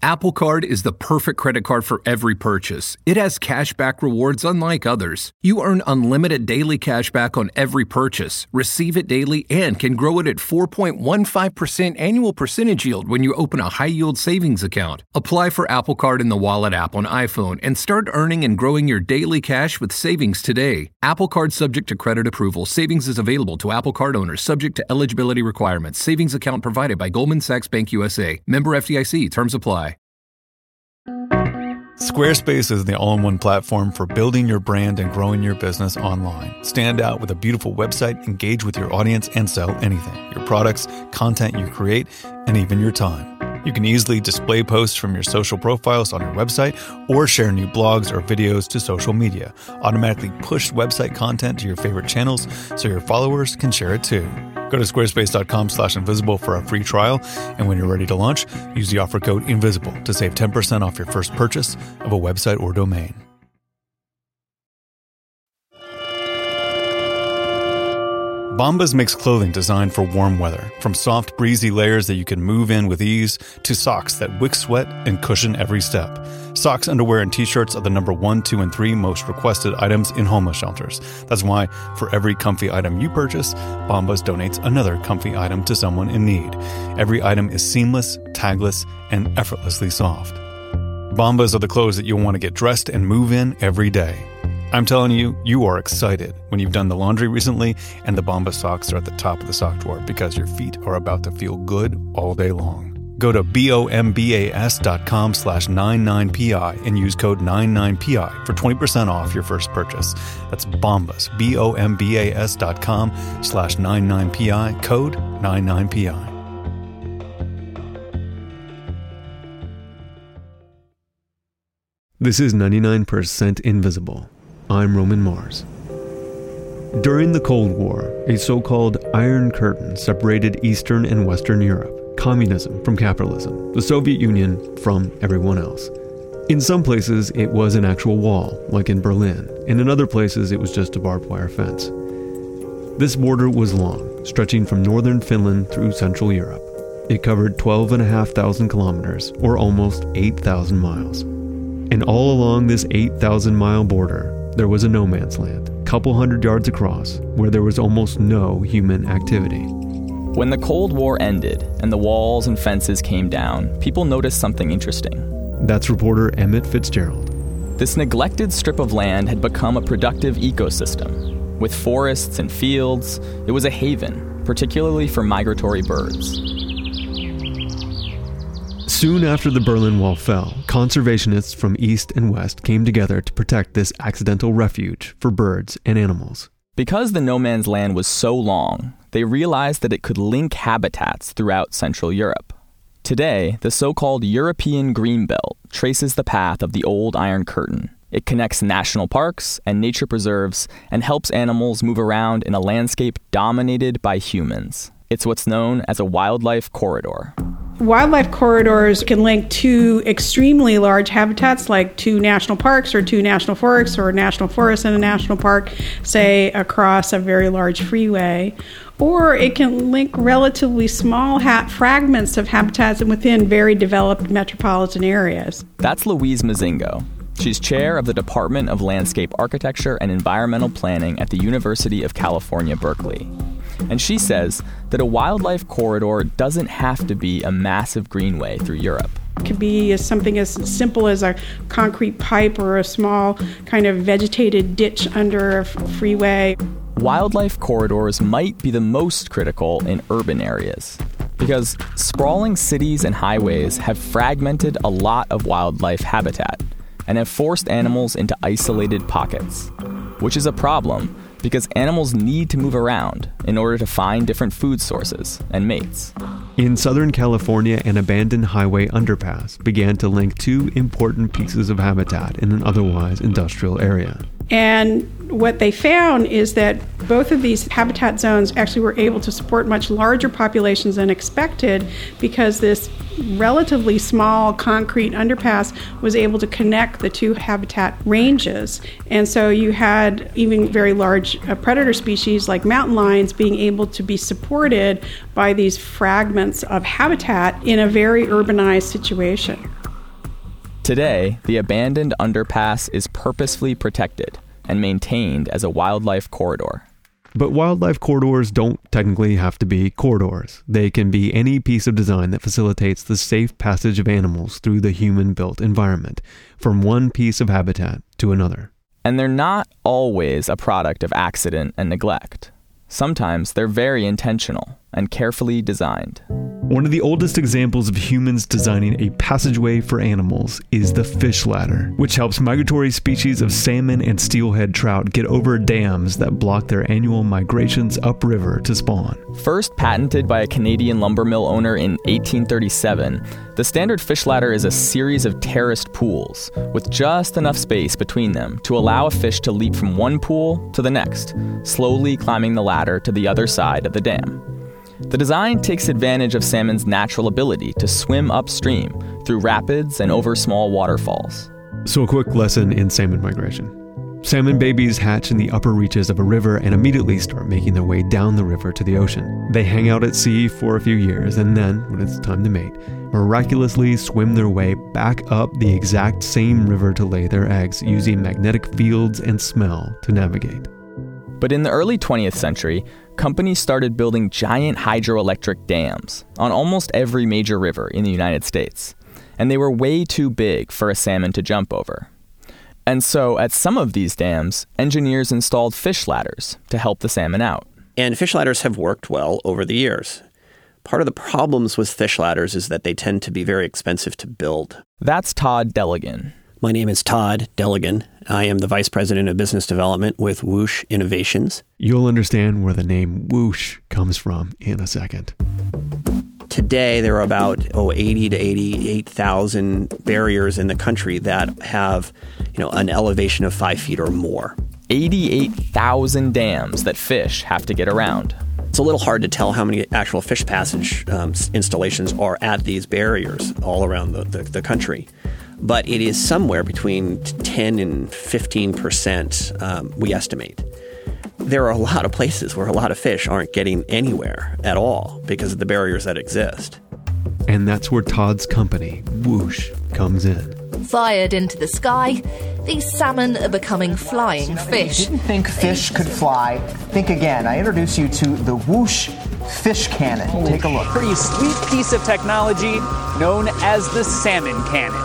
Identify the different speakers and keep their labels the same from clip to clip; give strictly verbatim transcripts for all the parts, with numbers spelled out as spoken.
Speaker 1: Apple Card is the perfect credit card for every purchase. It has cashback rewards unlike others. You earn unlimited daily cashback on every purchase, receive it daily, and can grow it at four point one five percent annual percentage yield when you open a high-yield savings account. Apply for Apple Card in the Wallet app on iPhone and start earning and growing your daily cash with savings today. Apple Card subject to credit approval. Savings is available to Apple Card owners subject to eligibility requirements. Savings account provided by Goldman Sachs Bank U S A. Member F D I C. Terms apply.
Speaker 2: Squarespace is the all-in-one platform for building your brand and growing your business online. Stand out with a beautiful website, engage with your audience, and sell anything. Your products, content you create, and even your time. You can easily display posts from your social profiles on your website or share new blogs or videos to social media. Automatically push website content to your favorite channels so your followers can share it too. Go to squarespace.com slash invisible for a free trial, and when you're ready to launch, use the offer code INVISIBLE to save ten percent off your first purchase of a website or domain. Bombas makes clothing designed for warm weather, from soft, breezy layers that you can move in with ease to socks that wick sweat and cushion every step. Socks, underwear, and t-shirts are the number one, two, and three most requested items in homeless shelters. That's why for every comfy item you purchase, Bombas donates another comfy item to someone in need. Every item is seamless, tagless, and effortlessly soft. Bombas are the clothes that you'll want to get dressed and move in every day. I'm telling you, you are excited when you've done the laundry recently and the Bombas socks are at the top of the sock drawer because your feet are about to feel good all day long. Go to bombas dot com slash ninety-nine P I and use code ninety-nine P I for twenty percent off your first purchase. That's Bombas, B O M B A S dot com slash ninety-nine P I, code ninety-nine P I.
Speaker 3: This is ninety-nine percent Invisible. I'm Roman Mars. During the Cold War, a so-called Iron Curtain separated Eastern and Western Europe, communism from capitalism, the Soviet Union from everyone else. In some places, it was an actual wall, like in Berlin, and in other places, it was just a barbed wire fence. This border was long, stretching from northern Finland through Central Europe. It covered twelve and a half thousand kilometers, or almost eight thousand miles. And all along this eight thousand mile border, there was a no man's land, a couple hundred yards across, where there was almost no human activity.
Speaker 4: When the Cold War ended and the walls and fences came down, people noticed something interesting.
Speaker 3: That's reporter Emmett Fitzgerald.
Speaker 4: This neglected strip of land had become a productive ecosystem. With forests and fields, it was a haven, particularly for migratory birds.
Speaker 3: Soon after the Berlin Wall fell, conservationists from East and West came together to protect this accidental refuge for birds and animals.
Speaker 4: Because the no man's land was so long, they realized that it could link habitats throughout Central Europe. Today, the so-called European Greenbelt traces the path of the old Iron Curtain. It connects national parks and nature preserves and helps animals move around in a landscape dominated by humans. It's what's known as a wildlife corridor.
Speaker 5: Wildlife corridors can link two extremely large habitats like two national parks or two national forests or a national forest and a national park, say across a very large freeway. Or it can link relatively small ha- fragments of habitats within very developed metropolitan areas.
Speaker 4: That's Louise Mazingo. She's chair of the Department of Landscape Architecture and Environmental Planning at the University of California, Berkeley. And she says that a wildlife corridor doesn't have to be a massive greenway through Europe.
Speaker 5: It could be as something as simple as a concrete pipe or a small kind of vegetated ditch under a freeway.
Speaker 4: Wildlife corridors might be the most critical in urban areas because sprawling cities and highways have fragmented a lot of wildlife habitat and have forced animals into isolated pockets, which is a problem because animals need to move around in order to find different food sources and mates.
Speaker 3: In Southern California, an abandoned highway underpass began to link two important pieces of habitat in an otherwise industrial area.
Speaker 5: And what they found is that both of these habitat zones actually were able to support much larger populations than expected because this relatively small concrete underpass was able to connect the two habitat ranges. And so you had even very large uh, predator species like mountain lions being able to be supported by these fragments of habitat in a very urbanized situation.
Speaker 4: Today, the abandoned underpass is purposefully protected and maintained as a wildlife corridor.
Speaker 3: But wildlife corridors don't technically have to be corridors. They can be any piece of design that facilitates the safe passage of animals through the human-built environment, from one piece of habitat to another.
Speaker 4: And they're not always a product of accident and neglect. Sometimes they're very intentional and carefully designed.
Speaker 3: One of the oldest examples of humans designing a passageway for animals is the fish ladder, which helps migratory species of salmon and steelhead trout get over dams that block their annual migrations upriver to spawn.
Speaker 4: First patented by a Canadian lumber mill owner in eighteen thirty-seven, the standard fish ladder is a series of terraced pools with just enough space between them to allow a fish to leap from one pool to the next, slowly climbing the ladder to the other side of the dam. The design takes advantage of salmon's natural ability to swim upstream through rapids and over small waterfalls.
Speaker 3: So a quick lesson in salmon migration. Salmon babies hatch in the upper reaches of a river and immediately start making their way down the river to the ocean. They hang out at sea for a few years and then, when it's time to mate, miraculously swim their way back up the exact same river to lay their eggs using magnetic fields and smell to navigate.
Speaker 4: But in the early twentieth century, companies started building giant hydroelectric dams on almost every major river in the United States, and they were way too big for a salmon to jump over. And so at some of these dams, engineers installed fish ladders to help the salmon out.
Speaker 6: And fish ladders have worked well over the years. Part of the problems with fish ladders is that they tend to be very expensive to build.
Speaker 4: That's Todd Deligan.
Speaker 6: My name is Todd Deligan. I am the Vice President of Business Development with Whoosh Innovations.
Speaker 3: You'll understand where the name Whoosh comes from in a second.
Speaker 6: Today, there are about oh, eighty to eighty-eight thousand barriers in the country that have, you know, an elevation of five feet or more.
Speaker 4: eighty-eight thousand dams that fish have to get around.
Speaker 6: It's a little hard to tell how many actual fish passage um, installations are at these barriers all around the, the, the country. But it is somewhere between ten and fifteen percent, um, we estimate. There are a lot of places where a lot of fish aren't getting anywhere at all because of the barriers that exist.
Speaker 3: And that's where Todd's company, Whoosh, comes in.
Speaker 7: Fired into the sky, these salmon are becoming flying fish.
Speaker 8: Didn't think fish could fly. Think again. I introduce you to the Whoosh Fish Cannon. Take a look.
Speaker 9: Pretty sweet piece of technology known as the Salmon Cannon.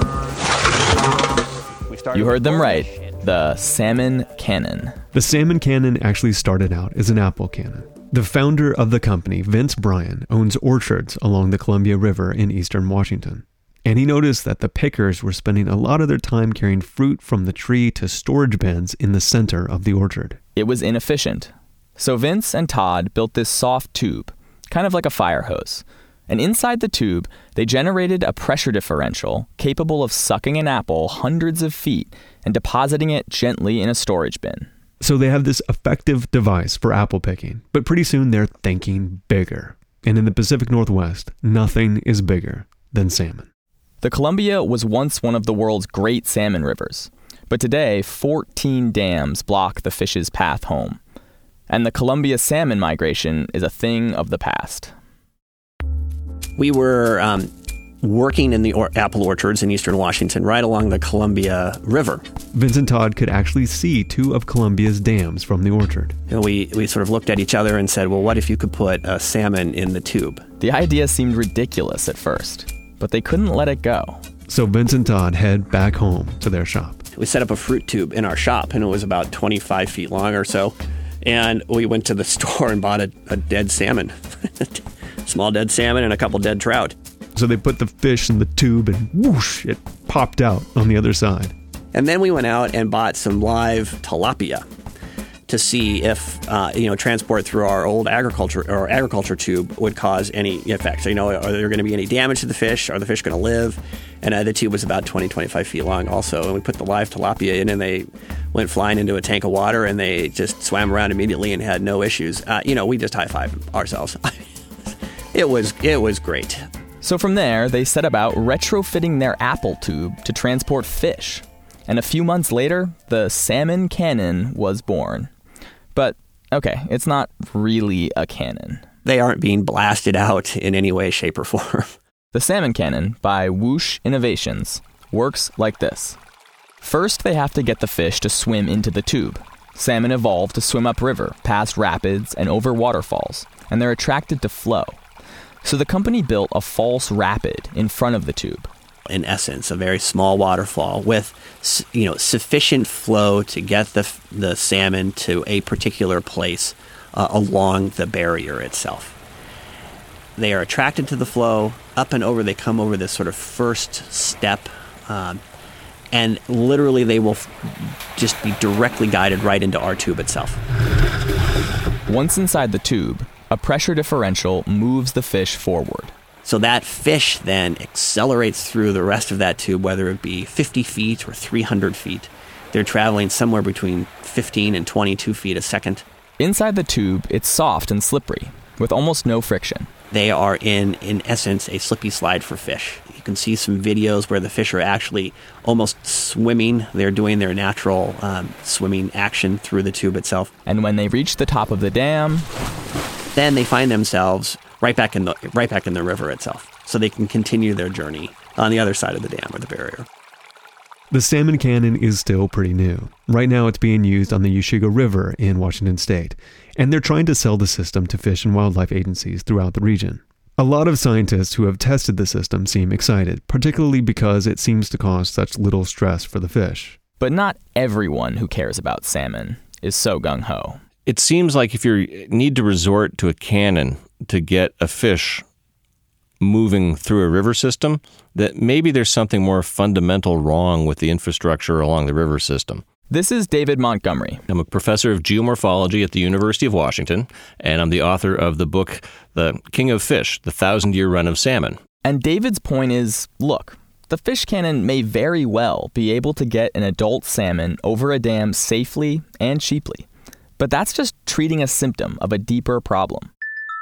Speaker 4: You heard them right. The Salmon Cannon.
Speaker 3: The Salmon Cannon actually started out as an apple cannon. The founder of the company, Vince Bryan, owns orchards along the Columbia River in eastern Washington. And he noticed that the pickers were spending a lot of their time carrying fruit from the tree to storage bins in the center of the orchard.
Speaker 4: It was inefficient. So Vince and Todd built this soft tube, kind of like a fire hose. And inside the tube, they generated a pressure differential capable of sucking an apple hundreds of feet and depositing it gently in a storage bin.
Speaker 3: So they have this effective device for apple picking, but pretty soon they're thinking bigger. And in the Pacific Northwest, nothing is bigger than salmon.
Speaker 4: The Columbia was once one of the world's great salmon rivers, but today fourteen dams block the fish's path home. And the Columbia salmon migration is a thing of the past.
Speaker 6: We were um, working in the or- apple orchards in eastern Washington right along the Columbia River.
Speaker 3: Vince and Todd could actually see two of Columbia's dams from the orchard.
Speaker 6: And we, we sort of looked at each other and said, well, what if you could put a salmon in the tube?
Speaker 4: The idea seemed ridiculous at first, but they couldn't let it go.
Speaker 3: So Vince and Todd head back home to their shop.
Speaker 6: We set up a fruit tube in our shop, and it was about twenty-five feet long or so. And we went to the store and bought a, a dead salmon. Small dead salmon and a couple dead trout.
Speaker 3: So they put the fish in the tube and whoosh, it popped out on the other side.
Speaker 6: And then we went out and bought some live tilapia to see if, uh, you know, transport through our old agriculture or agriculture tube would cause any effects. So, you know, are there going to be any damage to the fish? Are the fish going to live? And uh, the tube was about twenty, twenty-five feet long also. And we put the live tilapia in and they went flying into a tank of water and they just swam around immediately and had no issues. Uh, you know, we just high-fived ourselves. It was it was great.
Speaker 4: So from there, they set about retrofitting their apple tube to transport fish. And a few months later, the Salmon Cannon was born. But, okay, it's not really a cannon.
Speaker 6: They aren't being blasted out in any way, shape, or form.
Speaker 4: The Salmon Cannon by Whoosh Innovations works like this. First, they have to get the fish to swim into the tube. Salmon evolved to swim upriver, past rapids, and over waterfalls, and they're attracted to flow. So the company built a false rapid in front of the tube.
Speaker 6: In essence, a very small waterfall with, you know, sufficient flow to get the the salmon to a particular place uh, along the barrier itself. They are attracted to the flow. Up and over, they come over this sort of first step, um, and literally they will f- just be directly guided right into our tube itself.
Speaker 4: Once inside the tube, a pressure differential moves the fish forward.
Speaker 6: So that fish then accelerates through the rest of that tube, whether it be fifty feet or three hundred feet. They're traveling somewhere between fifteen and twenty-two feet a second.
Speaker 4: Inside the tube, it's soft and slippery, with almost no friction.
Speaker 6: They are in, in essence, a slippy slide for fish. You can see some videos where the fish are actually almost swimming. They're doing their natural um, swimming action through the tube itself.
Speaker 4: And when they reach the top of the dam,
Speaker 6: then they find themselves right back in the right back in the river itself, so they can continue their journey on the other side of the dam or the barrier.
Speaker 3: The salmon cannon is still pretty new. Right now it's being used on the Ushiga River in Washington State, and they're trying to sell the system to fish and wildlife agencies throughout the region. A lot of scientists who have tested the system seem excited, particularly because it seems to cause such little stress for the fish.
Speaker 4: But not everyone who cares about salmon is so gung-ho.
Speaker 10: It seems like if you need to resort to a cannon to get a fish moving through a river system, that maybe there's something more fundamental wrong with the infrastructure along the river system.
Speaker 4: This is David Montgomery.
Speaker 10: I'm a professor of geomorphology at the University of Washington, and I'm the author of the book, The King of Fish, The Thousand-Year Run of Salmon.
Speaker 4: And David's point is, look, the fish cannon may very well be able to get an adult salmon over a dam safely and cheaply. But that's just treating a symptom of a deeper problem.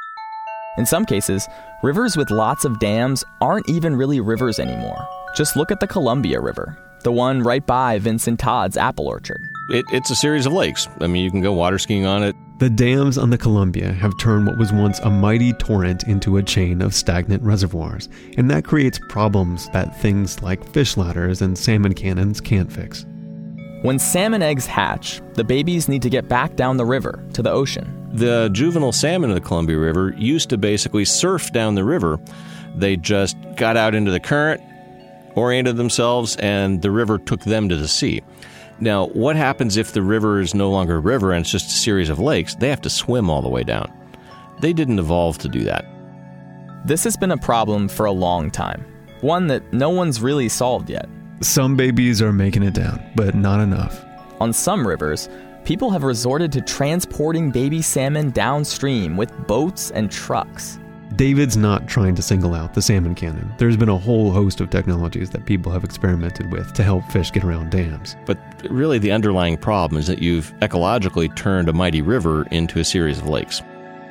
Speaker 4: In some cases, rivers with lots of dams aren't even really rivers anymore. Just look at the Columbia River, the one right by Vincent Todd's apple orchard.
Speaker 10: It, it's a series of lakes. I mean, you can go water skiing on it.
Speaker 3: The dams on the Columbia have turned what was once a mighty torrent into a chain of stagnant reservoirs, and that creates problems that things like fish ladders and salmon cannons can't fix.
Speaker 4: When salmon eggs hatch, the babies need to get back down the river to the ocean.
Speaker 10: The juvenile salmon of the Columbia River used to basically surf down the river. They just got out into the current, oriented themselves, and the river took them to the sea. Now, what happens if the river is no longer a river and it's just a series of lakes? They have to swim all the way down. They didn't evolve to do that.
Speaker 4: This has been a problem for a long time, one that no one's really solved yet.
Speaker 3: Some babies are making it down, but not enough.
Speaker 4: On some rivers, people have resorted to transporting baby salmon downstream with boats and trucks.
Speaker 3: David's not trying to single out the salmon cannon. There's been a whole host of technologies that people have experimented with to help fish get around dams.
Speaker 10: But really the underlying problem is that you've ecologically turned a mighty river into a series of lakes.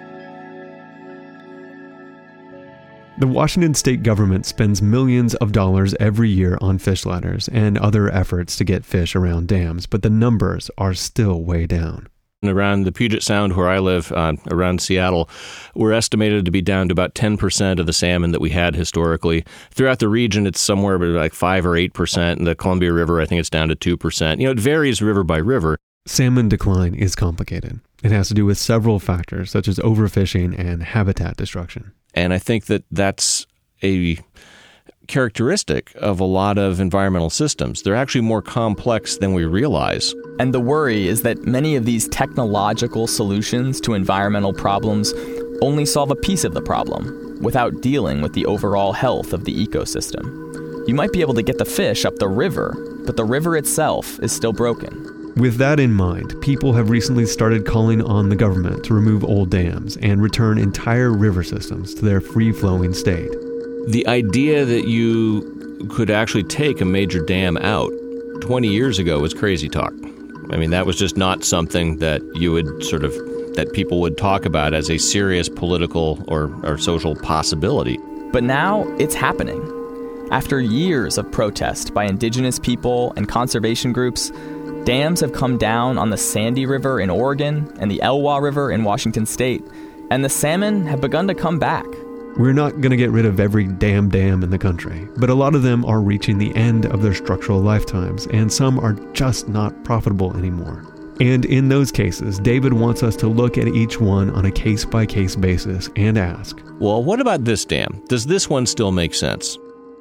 Speaker 3: The Washington state government spends millions of dollars every year on fish ladders and other efforts to get fish around dams, but the numbers are still way down.
Speaker 10: And around the Puget Sound where I live, uh, around Seattle, we're estimated to be down to about ten percent of the salmon that we had historically. Throughout the region, it's somewhere like five or eight percent. In the Columbia River, I think it's down to two percent. You know, it varies river by river.
Speaker 3: Salmon decline is complicated. It has to do with several factors, such as overfishing and habitat destruction.
Speaker 10: And I think that that's a characteristic of a lot of environmental systems. They're actually more complex than we realize.
Speaker 4: And the worry is that many of these technological solutions to environmental problems only solve a piece of the problem without dealing with the overall health of the ecosystem. You might be able to get the fish up the river, but the river itself is still broken.
Speaker 3: With that in mind, people have recently started calling on the government to remove old dams and return entire river systems to their free-flowing state.
Speaker 10: The idea that you could actually take a major dam out twenty years ago was crazy talk. I mean, that was just not something that you would sort of, that people would talk about as a serious political or, or social possibility.
Speaker 4: But now it's happening. After years of protest by indigenous people and conservation groups, dams have come down on the Sandy River in Oregon and the Elwha River in Washington state, and the salmon have begun to come back.
Speaker 3: We're not going to get rid of every damn dam in the country, but a lot of them are reaching the end of their structural lifetimes, and some are just not profitable anymore. And in those cases, David wants us to look at each one on a case-by-case basis and ask,
Speaker 10: well, what about this dam? Does this one still make sense?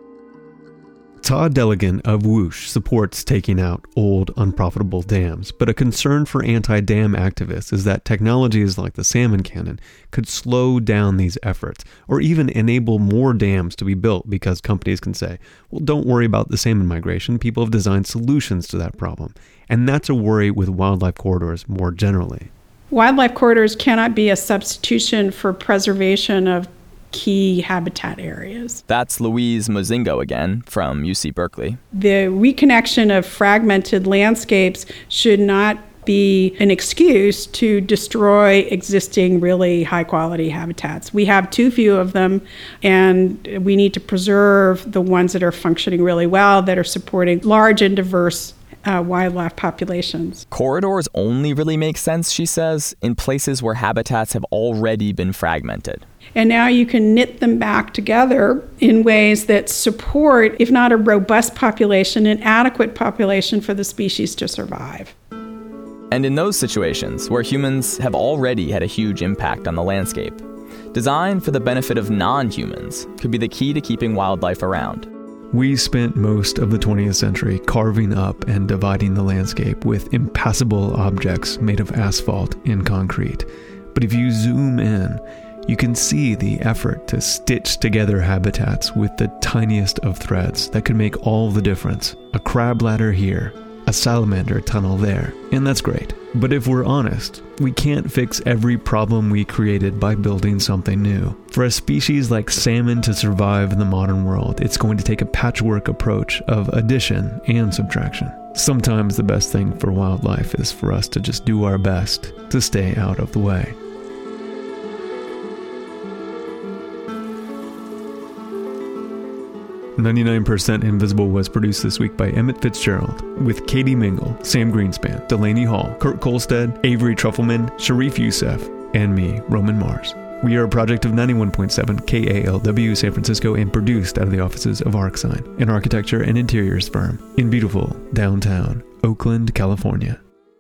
Speaker 3: Todd Deligan of Whoosh supports taking out old, unprofitable dams, but a concern for anti-dam activists is that technologies like the salmon cannon could slow down these efforts, or even enable more dams to be built because companies can say, well, don't worry about the salmon migration, people have designed solutions to that problem. And that's a worry with wildlife corridors more generally.
Speaker 5: Wildlife corridors cannot be a substitution for preservation of key habitat areas.
Speaker 4: That's Louise Mozingo again from U C Berkeley.
Speaker 5: The reconnection of fragmented landscapes should not be an excuse to destroy existing really high-quality habitats. We have too few of them, and we need to preserve the ones that are functioning really well, that are supporting large and diverse Uh, wildlife populations.
Speaker 4: Corridors only really make sense, she says, in places where habitats have already been fragmented.
Speaker 5: And now you can knit them back together in ways that support, if not a robust population, an adequate population for the species to survive.
Speaker 4: And in those situations where humans have already had a huge impact on the landscape, design for the benefit of non-humans could be the key to keeping wildlife around.
Speaker 3: We spent most of the twentieth century carving up and dividing the landscape with impassable objects made of asphalt and concrete. But if you zoom in, you can see the effort to stitch together habitats with the tiniest of threads that could make all the difference. A crab ladder here, a salamander tunnel there, and that's great. But if we're honest, we can't fix every problem we created by building something new. For a species like salmon to survive in the modern world, it's going to take a patchwork approach of addition and subtraction. Sometimes the best thing for wildlife is for us to just do our best to stay out of the way. ninety-nine percent Invisible was produced this week by Emmett Fitzgerald, with Katie Mingle, Sam Greenspan, Delaney Hall, Kurt Kolstad, Avery Trufelman, Sharif Youssef, and me, Roman Mars. We are a project of ninety-one point seven K A L W San Francisco and produced out of the offices of ArcSign, an architecture and interiors firm in beautiful downtown Oakland, California.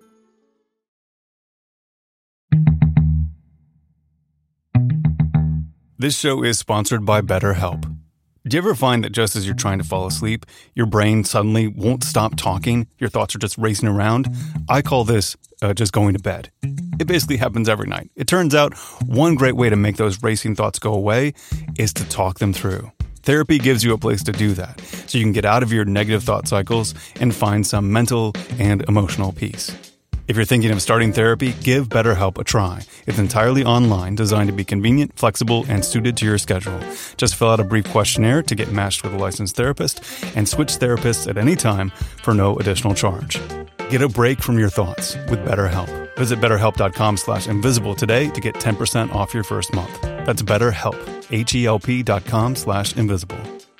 Speaker 2: This show is sponsored by BetterHelp. Do you ever find that just as you're trying to fall asleep, your brain suddenly won't stop talking? Your thoughts are just racing around? I call this uh, just going to bed. It basically happens every night. It turns out one great way to make those racing thoughts go away is to talk them through. Therapy gives you a place to do that, so you can get out of your negative thought cycles and find some mental and emotional peace. If you're thinking of starting therapy, give BetterHelp a try. It's entirely online, designed to be convenient, flexible, and suited to your schedule. Just fill out a brief questionnaire to get matched with a licensed therapist and switch therapists at any time for no additional charge. Get a break from your thoughts with BetterHelp. Visit betterhelp.com slash invisible today to get ten percent off your first month. That's BetterHelp, H-E-L-P dot com slash invisible.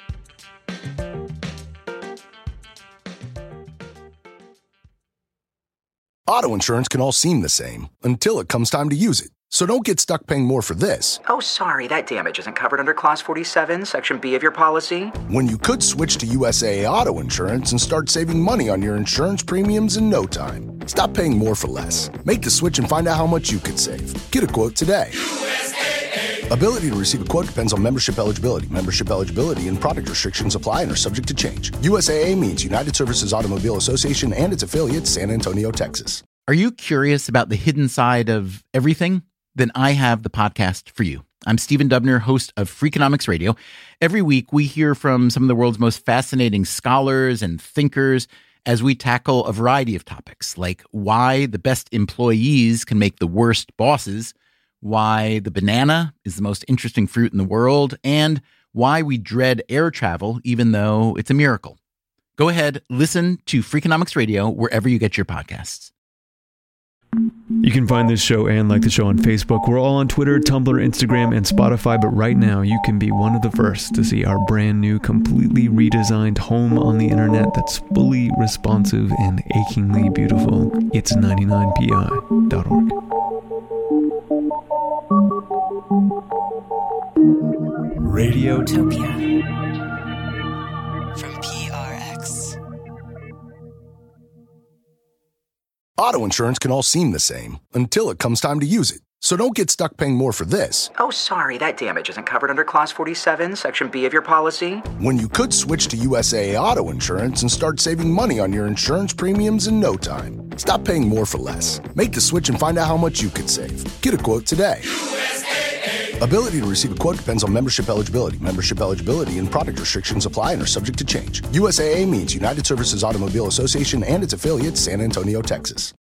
Speaker 11: Auto insurance can all seem the same until it comes time to use it. So don't get stuck paying more for this.
Speaker 12: Oh, sorry, that damage isn't covered under Clause forty-seven, Section B of your policy.
Speaker 11: When you could switch to U S A A Auto Insurance and start saving money on your insurance premiums in no time. Stop paying more for less. Make the switch and find out how much you could save. Get a quote today. U S A A. Ability to receive a quote depends on membership eligibility. Membership eligibility and product restrictions apply and are subject to change. U S A A means United Services Automobile Association and its affiliates, San Antonio, Texas.
Speaker 13: Are you curious about the hidden side of everything? Then I have the podcast for you. I'm Stephen Dubner, host of Freakonomics Radio. Every week, we hear from some of the world's most fascinating scholars and thinkers as we tackle a variety of topics, like why the best employees can make the worst bosses, why the banana is the most interesting fruit in the world, and why we dread air travel, even though it's a miracle. Go ahead, listen to Freakonomics Radio wherever you get your podcasts.
Speaker 3: You can find this show and like the show on Facebook. We're all on Twitter, Tumblr, Instagram, and Spotify, but right now you can be one of the first to see our brand new, completely redesigned home on the internet that's fully responsive and achingly beautiful. It's ninety-nine P I dot org.
Speaker 14: Radiotopia. From P R X.
Speaker 11: Auto insurance can all seem the same until it comes time to use it. So don't get stuck paying more for this.
Speaker 12: Oh, sorry, that damage isn't covered under Clause forty-seven, Section B of your policy.
Speaker 11: When you could switch to U S A A Auto Insurance and start saving money on your insurance premiums in no time. Stop paying more for less. Make the switch and find out how much you could save. Get a quote today. U S A A. Ability to receive a quote depends on membership eligibility. Membership eligibility and product restrictions apply and are subject to change. U S A A means United Services Automobile Association and its affiliates, San Antonio, Texas.